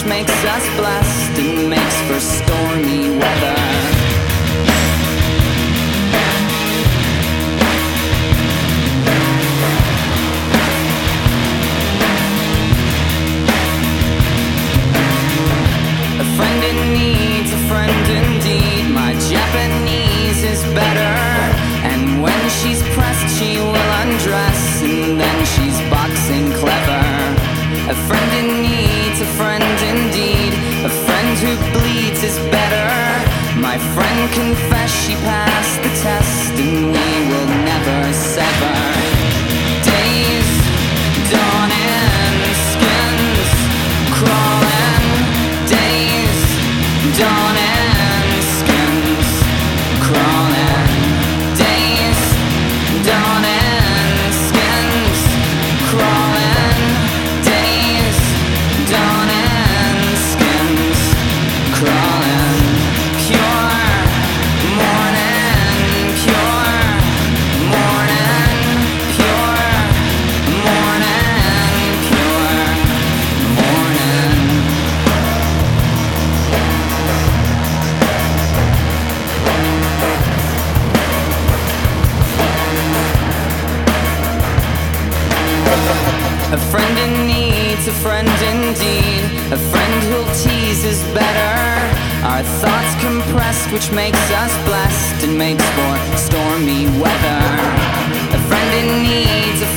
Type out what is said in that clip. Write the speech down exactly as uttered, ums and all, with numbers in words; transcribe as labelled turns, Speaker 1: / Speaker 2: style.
Speaker 1: makes us blessed and makes for stormy weather. A friend in need's a friend indeed. My Japanese is better, and when she's pressed she will undress, and then she's boxing clever. A friend in need's a friend indeed. A friend who bleeds is better. My friend confessed she passed the test, and we will never sever. Days dawning, skins crawling. Days dawning, skins crawling. Days dawning, skins crawling. Days dawning, skins crawling. Pure morning, pure morning, pure morning, pure morning. A friend in need's a friend indeed. A friend who'll tease is better. Our thoughts compressed, which makes us blessed and makes for stormy weather. A friend in need's a